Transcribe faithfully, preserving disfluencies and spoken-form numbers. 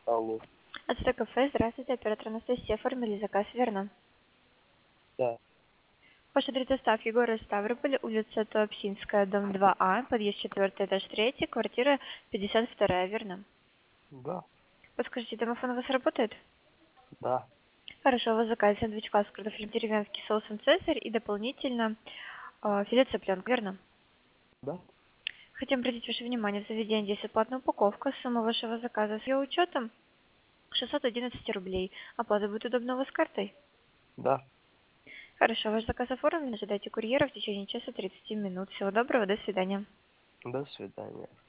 Алло. Ацтек кафе, здравствуйте, оператор Анастасия, оформили заказ, верно? Да, Ваш адрес доставки город Ставрополь, улица Туапсинская, дом два А, подъезд четвертый, этаж третий, квартира пятьдесят два, верно? да, Подскажите, домофон у вас работает? да, Хорошо, у вас заказ сэндвич класс с картофелем деревенский соусом цезарь и дополнительно э, филе цыпленка, верно? да. Хотим обратить ваше внимание, в заведении есть оплатная упаковка, сумма вашего заказа с ее учетом шестьсот одиннадцать рублей. Оплата будет удобна у вас картой? Да, Хорошо, ваш заказ оформлен. Ожидайте курьера в течение часа тридцати минут. Всего доброго, до свидания. до свидания.